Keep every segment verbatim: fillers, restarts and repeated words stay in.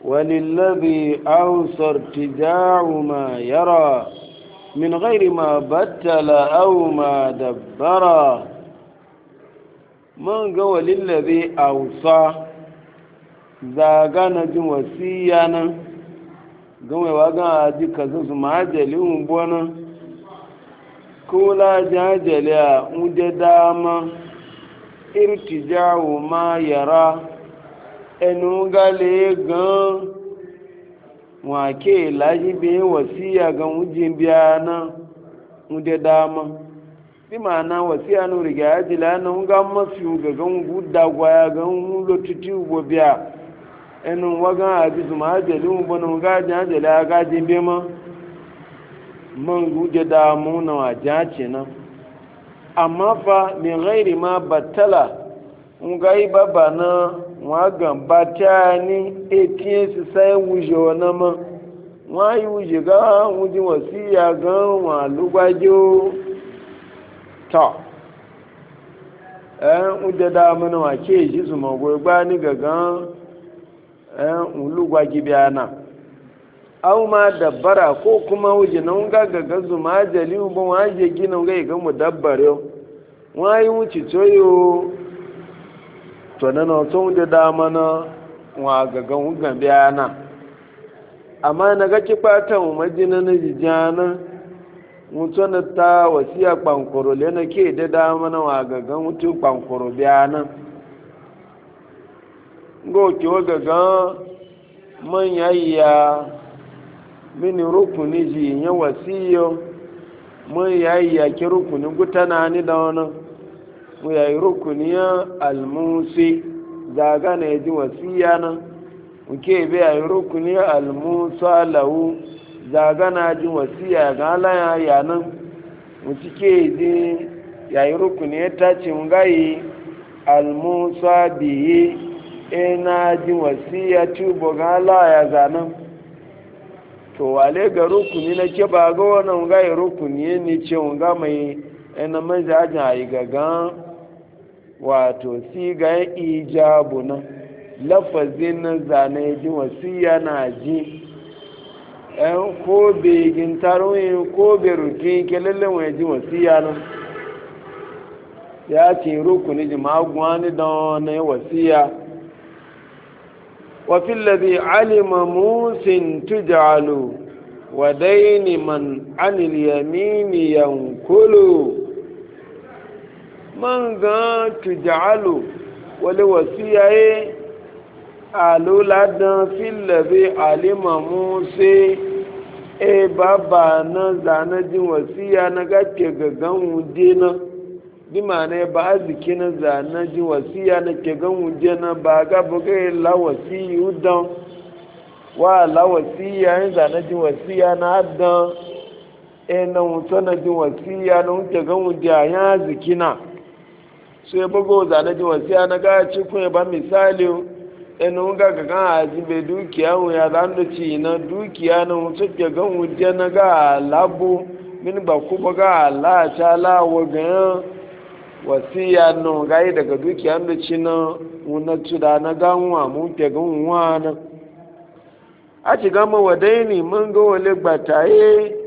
وللذي أوصى ارتجاع ما يرى من غير ما بتل أو ما دبر من قوى للذي أوصى زاغانا جن وسيانا قوى واغا أجي كزوز معجلي ومبونا كولا جاجلي مجداما ارتجاع ما يرى ẹnu gale gan wọn ke laji bi wasiya gan wujin biya na wunde dama bi ma'ana wasiya no riga ya jila na nga mafi ga gan gudda gwaya gan lotuti ubo biya ẹnu wagan abi zuma ajali mu bana ga ajali aga jin bi ma man gude damu na wajace na amma fa min ghairi ma battala ngai baba na wagan bata ni etin su sai wujo na ma wa yi wuje ga wuji wasiya ga wa lugwajo ta eh uje da mana wa ke ji su mago gba ni gaga eh lugwaji biyana aw ma dabbara ko kuma wuje nan ga gaga zuma jali ba wa je gina ga ga mu dabbare wa yi wuci toyo to na na to da dama na wa gagan wugan biyana amma na ga kifata mu majina na jijana mutu na ta wasiya kwankoro le na ke da dama na wa gagan mutu kwankoro biyana go ki wa gagan man yayya mini rukuni ji ya wasiyo man yayya ki rukuni gutana ni da wannan mu yayi rukuniya almusi zaga na yaji wasiya nan muke bi yayi rukuniya almusa lahu zaga na ji wasiya ga Allah ya nan mu cike ji yayi rukuniya ta ce mun gayi almusa bihi ina ji wasiya tubo ga Allah ya zanan to wale ga rukuni na ke ba ga wannan gayi rukuniya ne ce mun ga mai ina majajin ayi gagan wato sigayen ijabu nan lafazin nan zane ji wasiya na ji ɗan ko begin taroyin ko berukin kelele wani ji wasiya nan ya ce rukuni ji magwani don na wasiya wafin lazi alima musin tujalu wa daini man anil yamini yankulu man ga tujalu wale wasiya ye aluladan filabe alima muse e baba na zana jin wasiya na gake gagan wuje na bi mana ba aziki na zana jin wasiya na ke gan wuje na ba ga buga la wasiyu dan wa la wasiya yin zana jin wasiya na dan e na wuto na jin wasiya na wuce gan wuje a yan zikina so ya bugo zane ji wasiya na ga ci kun ba misali enu ga ga ga ajibe dukiya mu ya zan da ci na dukiya na mutu ke ga wuje na ga labu min ba ku ba ga Allah ta la wa ga wasiya no ga daga dukiya da ci na wuna tuda na ga wa mu ke ga wa na a ci ga mu wadaini mun ga wale gbataye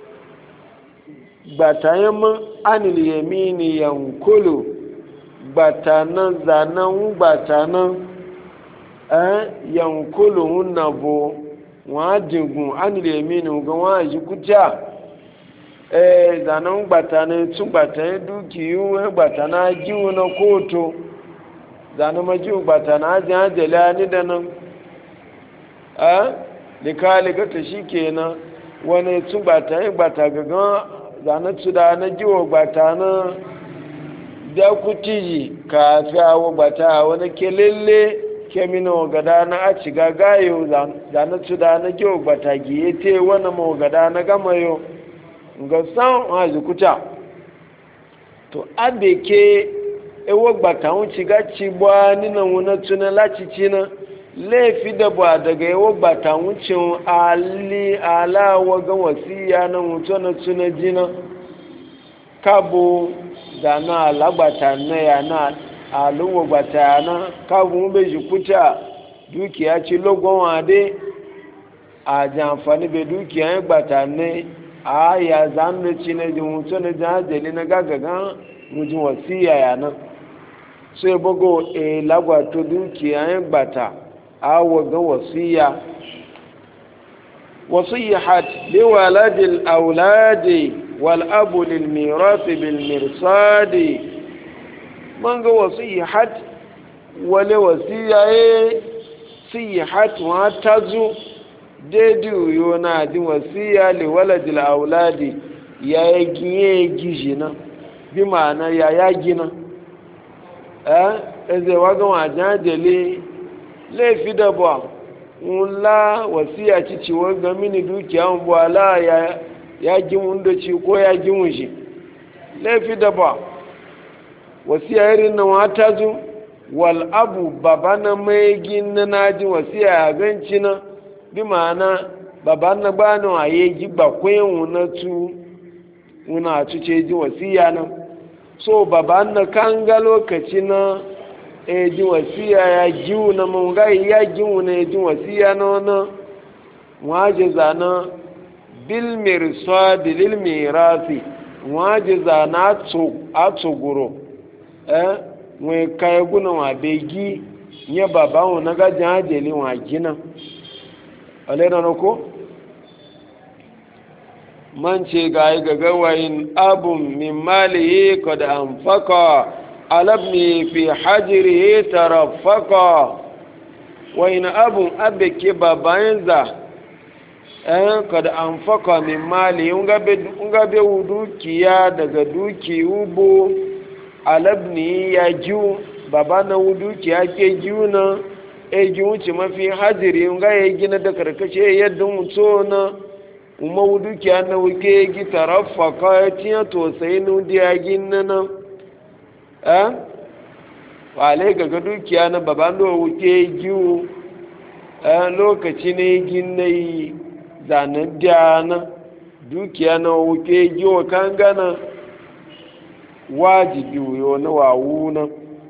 gbataye mun anil yamini yankulu gbatanan zanen gbatanan eh yankulu nabo wa jingun anile mini ga wa ji kuja eh zanen gbatanan tun gbatanan dukiyu eh gbatana jiwo na koto zanen majiwo gbatana ajin ajala ni da nan eh likali ga ta shikenan wani tun gbatanan gbata gagan zanen tuda na jiwo gbatana da kutiji ka fi awo bata wani kelele kemino gada na a ciga gayo da na tuda na gyau bata giye te wani magada na gama yau ga san haji kuta to abe ke ewo bata wun ciga cibwa nina wuna tuna lacici na laifi da ba daga ewo bata wun cin ali ala waga wasiya na wuto na tuna jina kabo da na alagbata na ya na aluwo gbata na kagun bai ji kuta dukiya ci logon wade a ji amfani bai dukiya ya gbata ne a ya zanu ci na ji mutu na jajali na gagagan mujin wasiya ya nan sai bugo e lagwato dukiya ya gbata a waga wasiya wasihat liwaladil auladi wal abu lil mirasi bil mirsadi man ga wasihat wale wasiya ya sihat wa tazu daidai yo na ji wasiya li waladil auladi ya yi giye gishi na bi ma'ana ya ya gina eh eze waga wajen jale laifi da ba nla wasiya ci ciwo ga mini dukiya bu ala ya ya gi mun da ci ko ya gi mun shi laifi da ba wasiya irin na wata zu wal abu babana mai gina na ji wasiya ya ganci na bi ma'ana baba na bani a yi gba kwayin na tu wuna tuce ji wasiya nan so baba na kan ga lokaci na e ji wasiya ya giwu na mun ga ya giwu na ji wasiya na wani waje zana bil mirsad lil mirasi waje zana a tsoguro eh wai kai guna wa begi nye baba wuna ga jajeli wa gina alaina na ko man ce ga yi gagawayin abun min malihi kada an faka alabni fi hajiri tarafaka wayin abun abeke babayin za ɗayan kada an faka min malihi nga be dukiya daga duki ubo alabni ya jiwu baba na dukiya ke jiwu na eji wuce mafi hajiri nga ya gina da karkashe yadda mutu na umar dukiya na wuke gi tarafa kaya tiya to sai nudi ya gina na eh wale gaga dukiya na baban da wuke giwu eh lokaci ne gina yi zanen na dukiya na wuke giwa kan gana wajibi yo na wawu na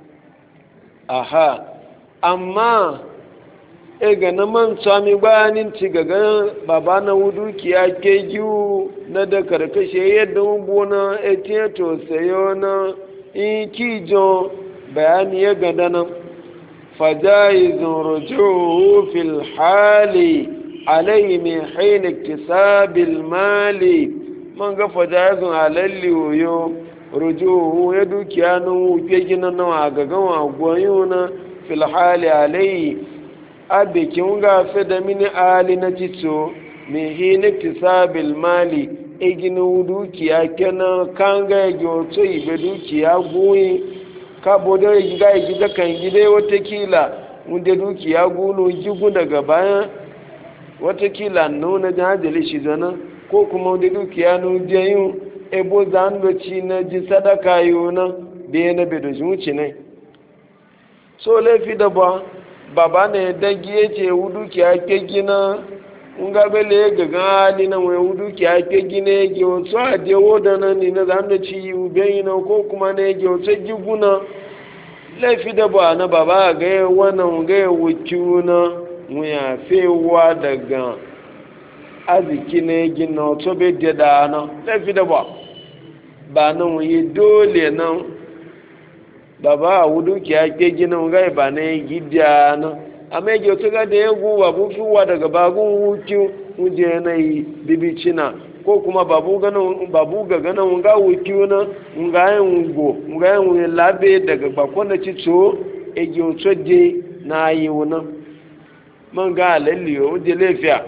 aha amma e ga na man sami bayanin ci gaga baba na wudukiya ke giwu na da karkashe yadda gona etiyato sayo na in kijo bayani ya gada nan fajayizun rujuhu fil hali alayhi min hin iktisabil mali man ga fajayizun alalli yoyo rujuhu ya dukiya na wuke gina na gagawa goyuna filhali alayhi abikin gafe da mini ali na tito mai hini tisabil mali egini dukiya kenan kan ga yage wato ibe dukiya goyi kabo da ga yage da kan gide watakila wanda dukiya gulu jigu daga bayan watakila nuna jihajali shi zana ko kuma wanda dukiya nuna yin ebo zandoci na ji sadaka yi na biya na bedo zuci ne so laifi da ba baba ne dagi ya ce wudu ki ake gina nga bele gaga hali na wai wudu ki ake gina ya ge wasu a je woda na ni na zanda ci ube yi na ko kuma na ya ge wasu giguna laifi da ba na baba ga ya wannan ga ya wuki na wuya fewa daga arziki na ya gina wato bai da na laifi da ba ba na wuyi dole nan baba a wudu ki ake gina ngai ba na gidiya na amma ge to ga da yegu babu fuwa daga bagun wuki uje na yi bibicina ko kuma babu gana babu ga gana nga wuki na nga yin go nga yin labe daga bakon da cito e ge to de na yi wona man ga lalliyo uje lafiya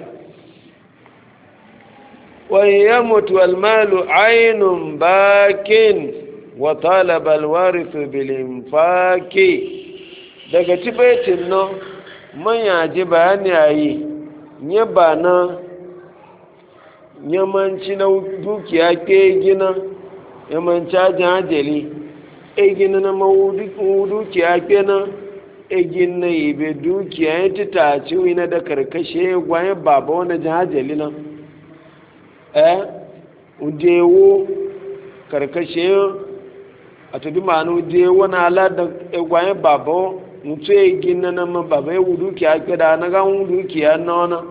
wa yamutu al malu aynun bakin wa talaba alwarithu bil infaqi daga tibaitin no manya ji bayani ayi nye bana nyamanci na dukiya ke gina yamanci ajin ajali e gina na mawudu dukiya ke na e gina ibe dukiya ya ti taci wina da karkashe gwaye baba wani jin ajali na eh udewo karkashe a tabi ma'anu je wani ala da gwaye baba mutu ya gina na ma baba ya wudu ki a gada na ga wudu ki ya na wani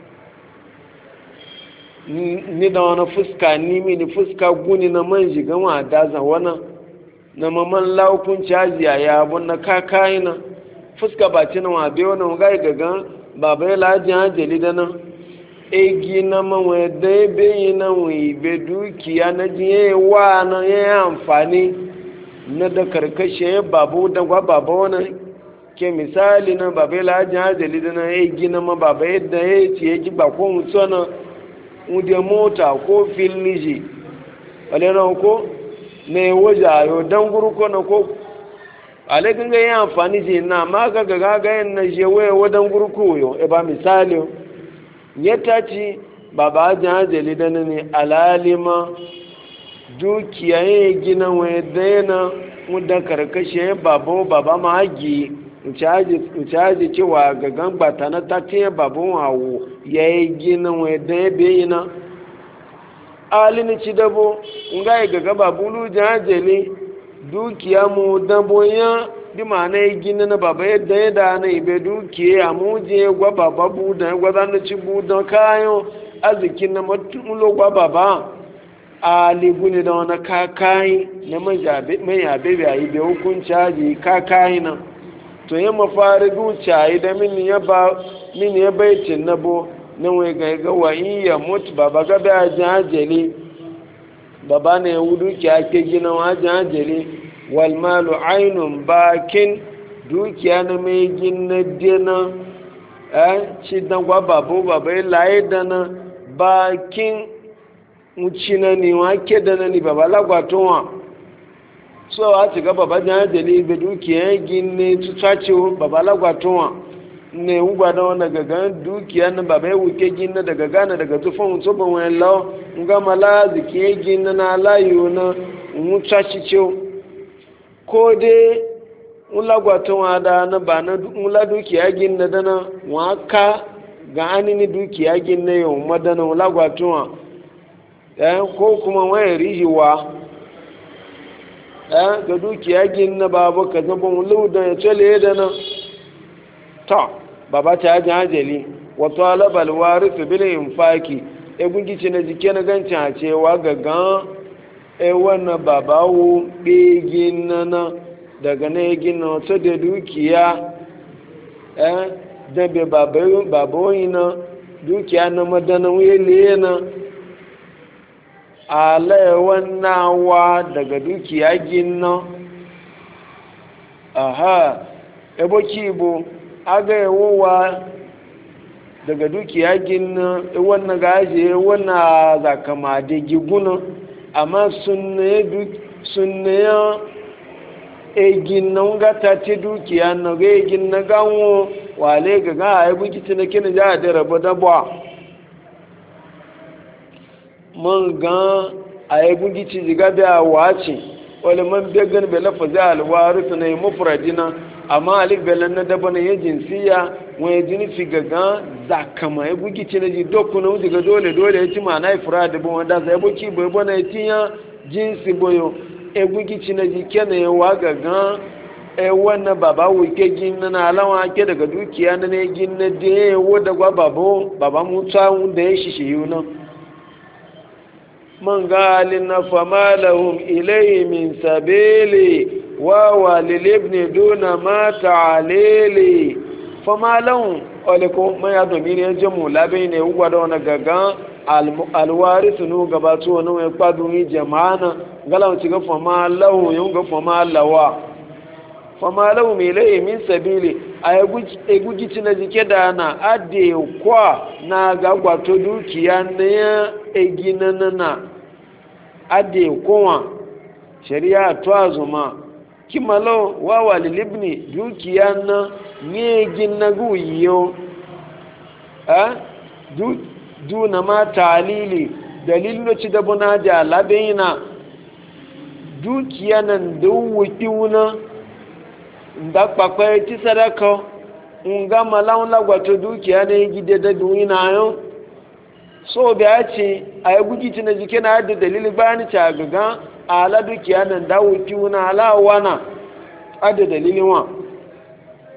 ni da wani fuska ni mini fuska guni na man shiga ma daza wani na maman laukun caji a yabon na kakayi na fuska ba ci na wa bai wani ga gaga baba ya laji hajjali da nan egi na manwe da ya bayi na wibe dukiya na jiye wa na ya yi amfani na da karkashe ya babu da kwa baba wani ke misali na baba ya laji hajjali da na egi na ma baba yadda ya ce ya ji ba ko mutu na wude mota ko filiji wale na ko na ya waje ayo don gurko na ko alaikun ga yi amfani je na ma ga ga ga yin na je waya wadan gurko yo e ba misali ya taci baba ajin hajjali da ne alalima dukiya ya gina wani daina wadda karkashe ya baba baba ma hagi wuce haji cewa gagan bata na tace baban hawo ya yi gina wani daya bayi na alini ci dabo nga yi gaga babulu jin hajjali dukiya mu dabo ya di ma na yi gina na baba yadda ya da na ibe dukiya a muje gwa baba budan gwa zanu ci budan kayan arzikin na matulo gwa baba a liguni da wani kakayi na mai yabe bai yi bai hukun caji kakayi na to yi mafari dukiya yi da mini ya ba mini ya baitin na bo na wai gaiga wa iya mutu baba gaba ya ji hajjali baba na ya wudu ki ake gina wa ji hajjali walmalu ainun bakin dukiya na mai gina dina eh ci dan gwa babu baba ya laye dana bakin wuci na ni wa ke dana ni baba lagwaton wa so a ci gaba baba jan jeli be dukiya gina tutace baba lagwaton wa ne ugwa da wanda gaga dukiya na baba ya wuke gina daga gana daga tufan wuto ban wani lawa nga mala ziki gina na layu na mutaci ce ko dai mula gwaton da na ba na mula dukiya gina dana waka ga anini dukiya gina yau madana mula gwaton ko kuma wani rijiwa ga dukiya gina babu ka zaba mulu da ya tsale da na ta baba ta yajin hajjali wato alabal warisu bilin infaki egun gici na jike na gancin a cewa gagan e wannan babawo ɓegin na daga na yagin na wato da dukiya eh dabe babawoyi na dukiya na madana wele na alaiwan nawa daga dukiya gina aha ebo kibo aga yawowa daga dukiya gina wannan gaje wannan zakama da giguna amma sunne ya egin nan gata ti dukiya na ga egin na ganwo wale ga ga ai bukiti na kina ja da rabo da ba mun ga ai bukiti diga da wace wala man began be lafazi alwarith ne mufradina amma alif belan na daba na yin jinsiya wani jini fi gaga zakama ya bugi ci na ji doku na wuce ga dole dole ya ci ma na ifra da bin wanda zai buki bai bana ya ci ya jinsi boyo ya bugi ci na ji kena ya wa gaga ya wannan baba wuke gina na alawa ake daga dukiya na ne gina da ya yi wadda gwa babo baba mutuwa wanda ya shi shi yi nan man ga halin na fama lahum ilai min sabili wawa lilibni duna mata alele fama lahun oliko mai adomi ne jamu labe ne ugwa da wani gagan alwari sunu gabatu wani wani kwadun jama'ana galan ci ga fama lahun yun ga fama lawa fama lahun mai laye min sabili a egugi ci na jike da na ade kwa na gagwato dukiya na ya egina na ade kowa shari'a tuwa zuma kimalo wawa lilibni dukiya na nyegin na guyiyo a du du na ma talili dalilin ci da buna da labina dukiya nan da wuki wuna da kwakwai ti sadaka nga malawun lagwato dukiya ne gide da duwina yau so da ya ce a yi gugi na jike na da dalilin bayani ci a gaga ala dukiya nan da wuki wuna ala wana ada dalilin wa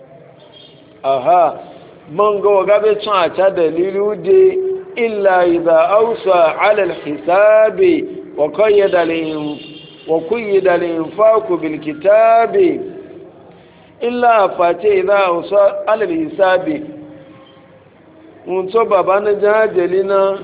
aha man ga waga bai tun a ta dalilu de illa idha awsa ala al-hisabi wa qayyada al wa qayyada al-infaq bil kitabi illa fati idha awsa ala al-hisabi mun so baba na jajalina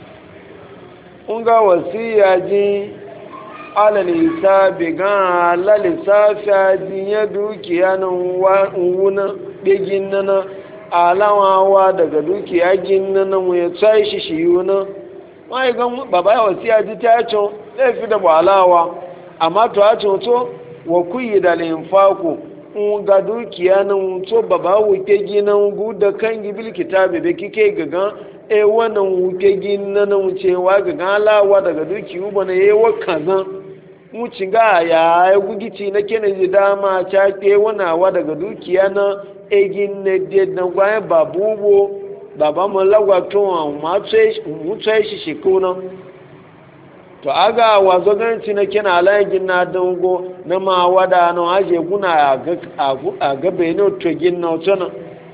unga wasiya ji ala al-hisabi ga la lissafi ya dukiya nan wuna begin nan alawawa daga dukiya ginna nan mu ya tsaye shi shi yuna wai ga baba ya wasiya ji ta cho zai fi da balawa amma to a cho to wa kuyi da linfaku un ga dukiya nan to baba wuke ginan gu da kan gibil kitabe da kike gaga e wannan wuke ginna nan cewa gaga alawa daga duki uba ne yayi wa kaza mu cinga ya ya gugici na kenan dama ta ke wanawa daga dukiya na egin ne de na gwa babubo baba mo lagwa to an ma tsaye mu tsaye shi shi kuna to aga wazo ganci na kina alagin na dango na ma wada no aje guna ga a ga beno to gin na tona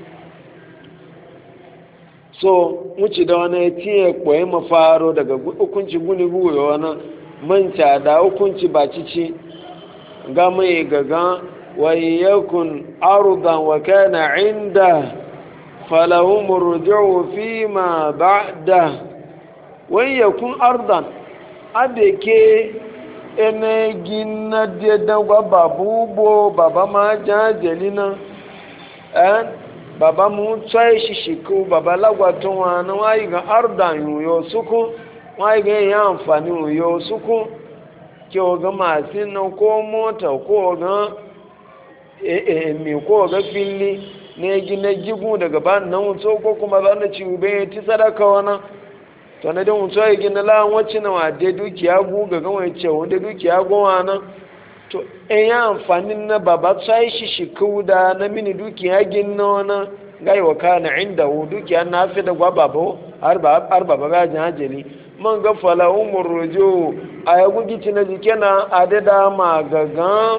so mu ci da wani tiye koyi mafaro daga hukunci guni guyo wana manta da hukunci ba cici ga mai gaga وَيَكُنْ أَرْضًا وَكَانَ عِنْدَهُ فَلَهُمُ الرُّجُوعُ فِيمَا بَعْدَهُ وَيَكُنْ أَرْضًا adeke ene gina de dangwa babubo baba ma jajelina eh baba mu tsaye shishiku baba lagwa tonwa na wayi ga ardan yo suku wayi ga ya amfani yo suku ke ga masin ko mota ko ga me ko ga fili ne gina jigu daga ban nan wuto ko kuma ban da ciube ti sadaka wana to na dan wuto ya gina la wacce na wade dukiya gu ga ga wace wanda dukiya go wana to e ya amfani na baba sai shi shi kuda na mini dukiya ginna wana gai wa kana inda hu dukiya na fi da gwa babo har ba har baba ga jajeli man ga fala umur ruju ayagu gici na jikena adada ma gaga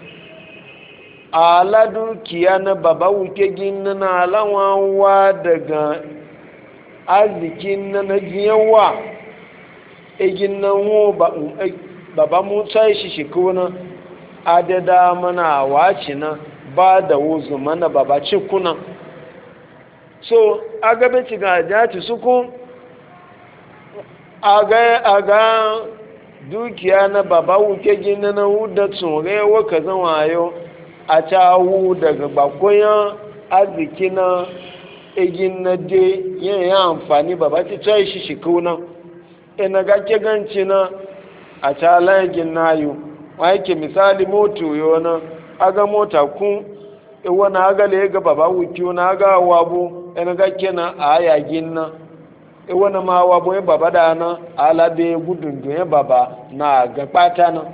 ala dukiya na baba wuke gina na alawawa daga arzikin na na jiyawa egin na wo baba musa shi shi kuna adada mana wace na ba da wuzu mana baba cikuna so agabe ci ga jaci suku aga aga dukiya na baba wuke gina na wuda tsore wa ka zama yau a cawu daga bakoyan arziki na egin na de yin ya amfani ba ba ti tsaye shi shi kuna ina ga ke ganci na a cala egin na yi wa yake misali moto yau na aga mota kun iwa na aga le ga baba wuki na aga wabo ina ga ke na a yagin na iwa na ma wabo ya baba da na alabe gudun ya baba na ga kpata na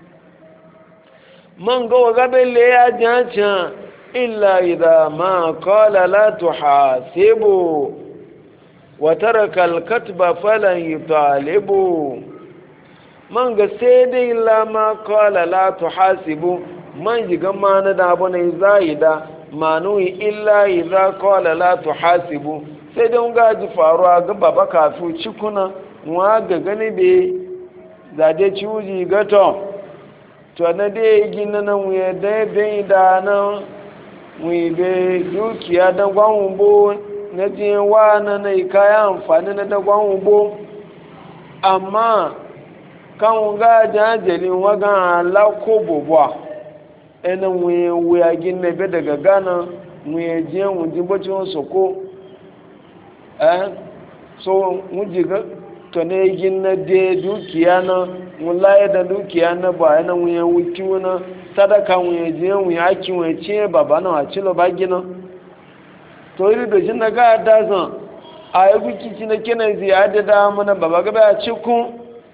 man ga gabe le ya jaja illa idha ma qala la tuhasibu wa taraka al-katba falan yutalibu man ga sai dai illa ma qala la tuhasibu man jiga mana da bane zaida manu illa idha qala la tuhasibu sai dai ga ji faruwa ga baba kafu cikuna wa ga gani be zade ciuji gato to na dai gina nan wuya dai bai da nan wuyi bai dukiya da gwanwu bo na jiwa na na kaya amfani na da gwanwu bo amma kan ga jajali waga lako bobwa ina wuya wuya gina bai daga gana wuya jiyan wujin bacin soko eh so wujiga to ne gina dai dukiya na mulaye da dukiya na ba yana wuya wuki wuna sadaka wuya je wuya aki wuya ce baba na wace lo ba gina to iri da jin daga dazan a yi guki ci na kenan ziyada da mana baba gaba a cikin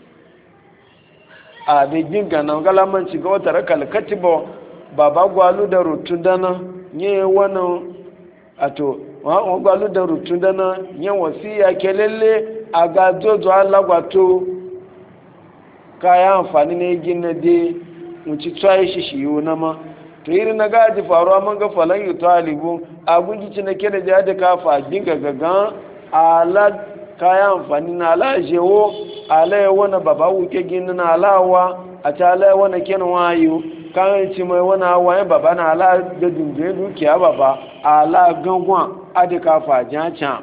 a da ginga na galaman ci ga wata rakal katiba baba gwalu da rutu dana nye wani ato wa gwalu da rutu dana nye wasiya kelele a ga jojo alagwato kaya amfani na gina dai wuce tsaye shi shi yiwu na ma to irin na gaji faruwa man ga falan yi talibu a gungici na keda jade kafa ginga gagan ala kayan amfani na ala jewo ala ya wani baba wuke gini na alawa a ta ala ya wani kenan wayo kan ci mai wani hawayen baba na ala da dundun dukiya baba ala gangwan adika fajen can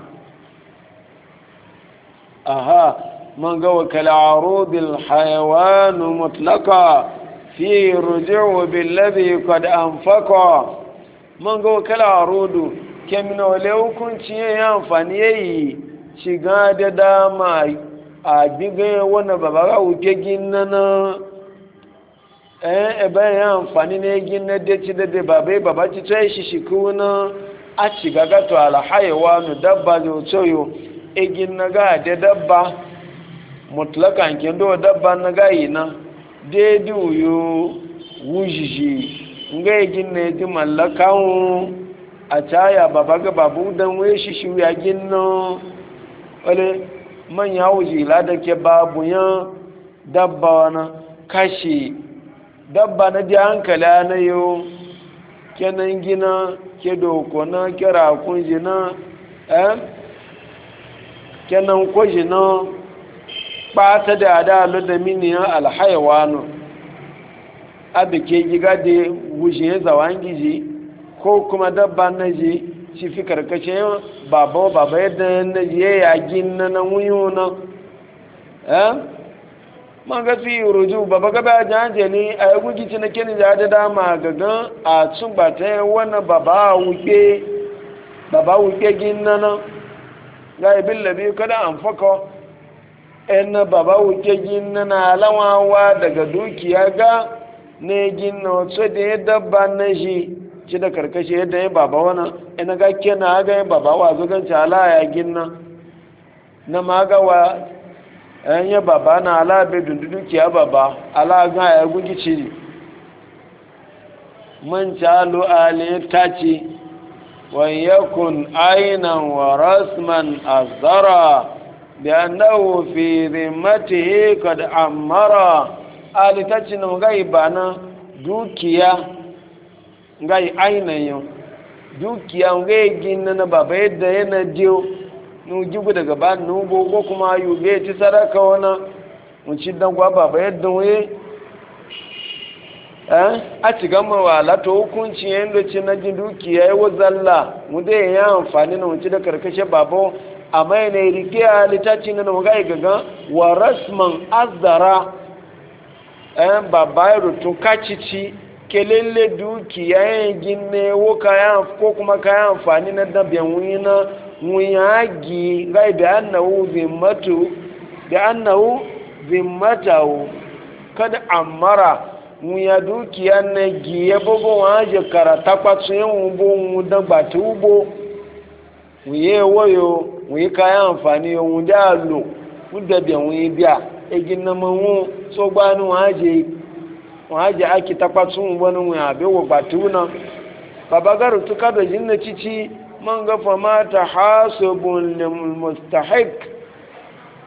aha man ga wakala arudil hayawanu mutlaka fi ruji'u billazi qad anfaqa man ga wakala arudu kemina wale hukunci ya amfani yayi shiga da dama a diga wani baba ga wuke ginna eh ebe ya amfani ne ginna da ci da da babai baba ci tsaye shi shi kuna a ci gaga to ala hayawanu dabba zo tsoyo egin na ga da dabba mutlakan kendo dabba na ga ina dedi uyo wujiji nga egin ne di mallakawo a caya baba ga babu dan we shi shi ya ginno wale manya wuji la da ke babu yan dabba wana kashi dabba na di hankali na yo kenan gina ke doko na kira kunjina eh kenan kwaji na ɓata da adalu da miniyan alhaiwanu abu ke giga da wuce zawon gizi ko kuma dabba na ji ci fi karkashin baba baba yadda na ji ya yagi na na wuyo na eh man ga fi ruju baba gaba ya janje ni a yi gugi ci na kini da da dama gagan a tun ba ta wani baba wuke baba wuke gin na nan ga ibin labi kada an faka en baba wuke ginna na lawawa daga dukiya ga ne ginna wato da ya dabba na shi ci da karkashi yadda ya baba wana ina ga kena ga ya baba wa zugan ci ala ya ginna na maga wa en ya baba na ala be dukiya baba ala ga ya gugi ci man jalo ale taci ويكن عينا ورسما أصدرا بأنه في ذمته قد أمرا آل تجن غيبانا دوكيا غي عينا يوم دوكيا غي جننا بابا يدى ينجيو nujibu daga ba nubo ko kuma yube ci sadaka wana mun ci dan gwa baba yadda waye a ci gama wa lato hukunci yadda ci na jin dukiya ya wazalla mu dai ya amfani na wuce da karkashe babo a mai na rike a littaci na maga gaga wa rasman azdara ɗayan baba ya rutun kacici kelele dukiya ya gine ko kuma kayan amfani na dabiyan wuyi na wuyagi gai da annahu zimmatu da annahu zimmatahu kada amara wuya dukiya na giye bobo waje karata kwatsu yin wubo wudan bati wubo wuye wayo wuyi kayan amfani yau wuda alo wuda biyan wuyi biya egin na manwu so gbani waje waje aki takwatsu wubo na wuya bewa bati wuna babagaru tuka da jinna cici man gafa mata hasubun limustahik